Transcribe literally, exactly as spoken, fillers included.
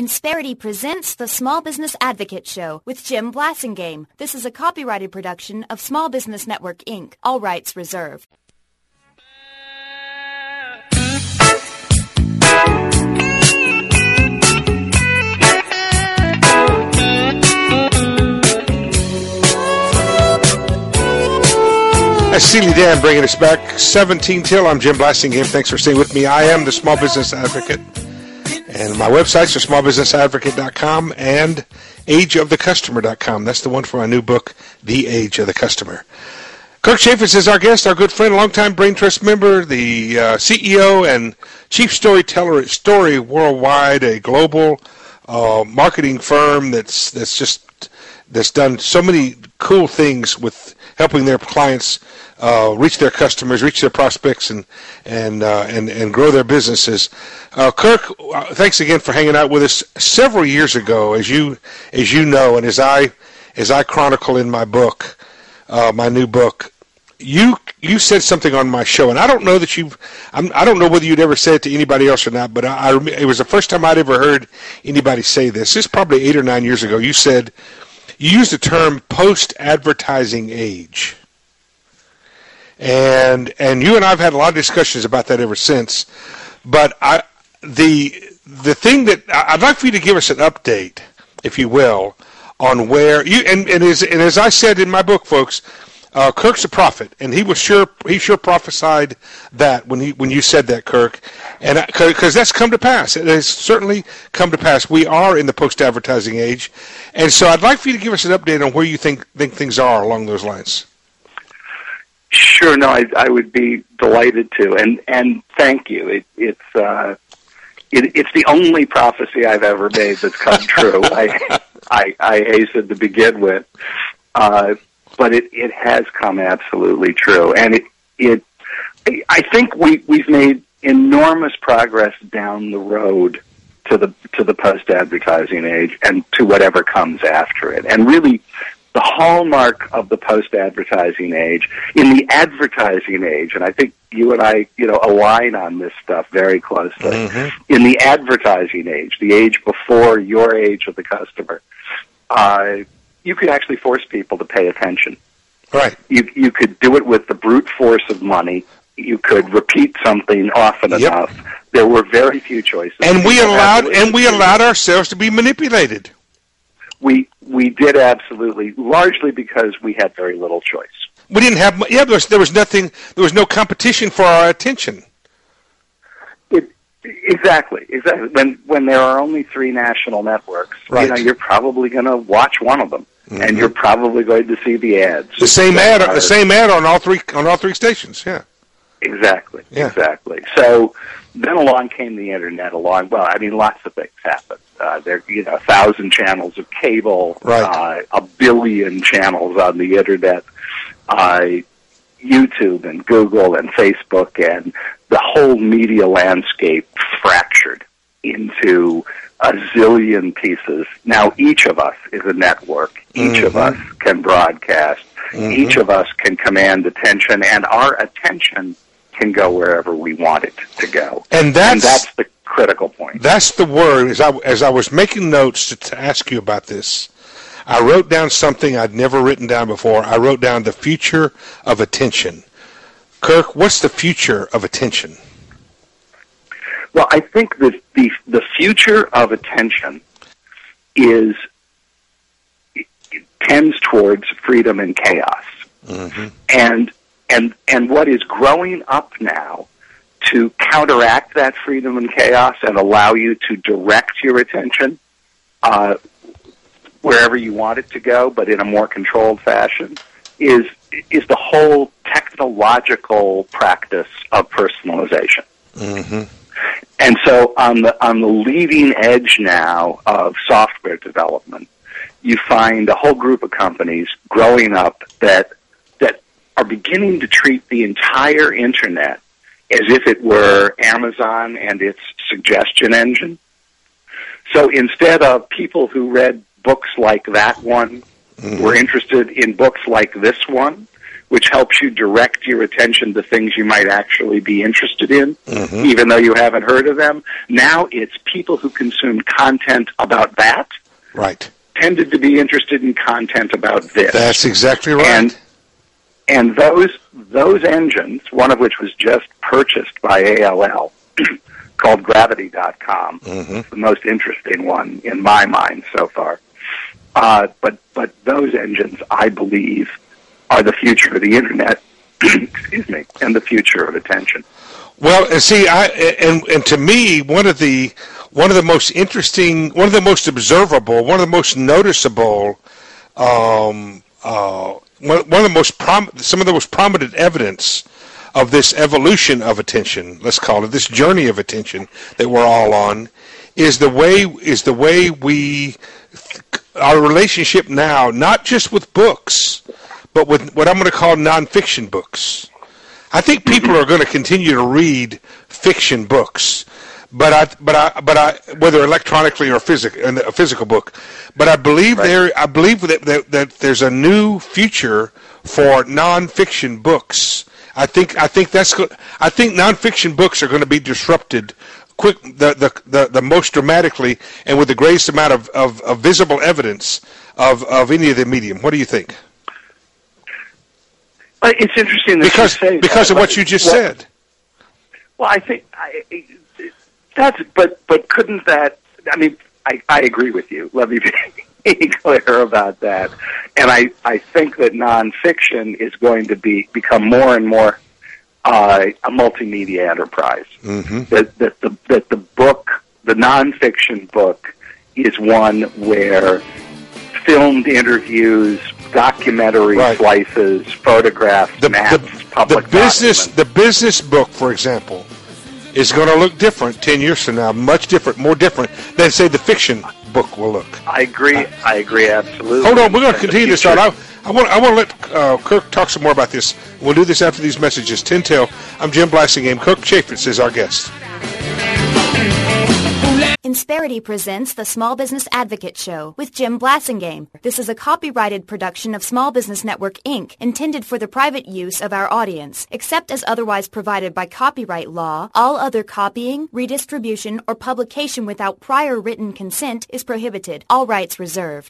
Insperity presents the Small Business Advocate Show with Jim Blasingame. This is a copyrighted production of Small Business Network, Incorporated. All rights reserved. That's Steely Dan bringing us back. seventeen till. I'm Jim Blasingame. Thanks for staying with me. I am the Small Business Advocate. And my websites are small business advocate dot com and age of the customer dot com. That's the one for my new book, The Age of the Customer. Kirk Chaffetz is our guest, our good friend, longtime Brain Trust member, the uh, C E O and chief storyteller at Story Worldwide, a global uh, marketing firm that's that's just that's done so many cool things with helping their clients uh, reach their customers, reach their prospects, and and uh, and and grow their businesses. Uh, Kirk, uh, thanks again for hanging out with us. Several years ago, as you as you know, and as I as I chronicle in my book, uh, my new book, you you said something on my show, and I don't know that you've I'm, I don't know whether you'd ever said it to anybody else or not, but I, I it was the first time I'd ever heard anybody say this. This is probably eight or nine years ago. You said you used the term post-advertising age. And and you and I have had a lot of discussions about that ever since. But I the the thing that I'd like for you to give us an update, if you will, on where you and and as and as I said in my book, folks, uh, Kirk's a prophet, and he was sure he sure prophesied that when he when you said that, Kirk, and because that's come to pass. It has certainly come to pass. We are in the post-advertising age, and so I'd like for you to give us an update on where you think think things are along those lines. Sure, no, I, I would be delighted to, and and thank you. It, it's uh, it, it's the only prophecy I've ever made that's come true. I, I I hasten to begin with, uh, but it, it has come absolutely true, and it it I think we we've made enormous progress down the road to the to the post advertising age and to whatever comes after it, and really. The hallmark of the post-advertising age, in the advertising age, and I think you and I, you know, align on this stuff very closely. Mm-hmm. In the advertising age, the age before your age of the customer, uh, you could actually force people to pay attention. Right. You you could do it with the brute force of money. You could repeat something often yep. enough. There were very few choices. And we allowed and we allowed ourselves to be manipulated. We we did absolutely, largely because we had very little choice. We didn't have, yeah, there was, there was nothing, there was no competition for our attention. It, exactly, exactly. When when there are only three national networks, right. you know, you're probably going to watch one of them, mm-hmm. and you're probably going to see the ads. The same ad, the same ad on all three on all three stations. Yeah, exactly, yeah. exactly. So then along came the internet. Along, well, I mean, lots of things happened. Uh, there, you know, a thousand channels of cable, right. uh, a billion channels on the internet, uh, YouTube and Google and Facebook, and the whole media landscape fractured into a zillion pieces. Now each of us is a network. Each mm-hmm. of us can broadcast. Mm-hmm. Each of us can command attention, and our attention can go wherever we want it to go. And that's, and that's the critical point. That's the word. As I, as I was making notes to, to ask you about this, I wrote down something I'd never written down before. I wrote down the future of attention. Kirk, what's the future of attention? Well, I think that the the future of attention is it, it tends towards freedom and chaos. Mm-hmm. And and and what is growing up now to counteract that freedom and chaos and allow you to direct your attention uh, wherever you want it to go, but in a more controlled fashion, is is the whole technological practice of personalization. Mm-hmm. And so on the on the leading edge now of software development, you find a whole group of companies growing up that that are beginning to treat the entire internet as if it were Amazon and its suggestion engine. So instead of people who read books like that one mm-hmm. were interested in books like this one, which helps you direct your attention to things you might actually be interested in, mm-hmm. even though you haven't heard of them. Now it's people who consume content about that. Right. Tended to be interested in content about this. That's exactly right. And, and those those engines, one of which was just purchased by A L L, called Gravity dot com, mm-hmm. the most interesting one in my mind so far. Uh, but but those engines, I believe, are the future of the Internet, excuse me, and the future of attention. Well, and see, I and and to me, one of the one of the most interesting, one of the most observable, one of the most noticeable, um, uh, one, one of the most prom- some of the most prominent evidence of this evolution of attention, let's call it this journey of attention that we're all on, is the way is the way we our relationship now, not just with books, but with what I'm going to call nonfiction books. I think people are going to continue to read fiction books, but I, but I, but I, whether electronically or physical, in a physical book. But I believe right. there, I believe that, that that there's a new future for nonfiction books. I think I think that's I think nonfiction books are going to be disrupted quick the the, the, the most dramatically and with the greatest amount of, of, of visible evidence of, of any of the medium. What do you think? Well, it's interesting that because you say because that, of what you just well, said. Well, I think I, that's but but couldn't that? I mean, I, I agree with you. Let me be clear about that. And I, I think that nonfiction is going to be become more and more uh, a multimedia enterprise. Mm-hmm. That that the that the book, the nonfiction book, is one where filmed interviews, documentary right. slices, photographs, the, maps, the, public the business documents. the business book, for example, is going to look different ten years from now, much different, more different than, say, the fiction book will look. I agree. Uh, I agree absolutely. Hold on, we're going to continue this on. I, I want I want to let uh, Kirk talk some more about this. We'll do this after these messages. ten till. I'm Jim Blasingame. Kirk Chaffetz is our guest. Insperity presents the Small Business Advocate Show with Jim Blasingame. This is a copyrighted production of Small Business Network, Incorporated, intended for the private use of our audience. Except as otherwise provided by copyright law, all other copying, redistribution, or publication without prior written consent is prohibited. All rights reserved.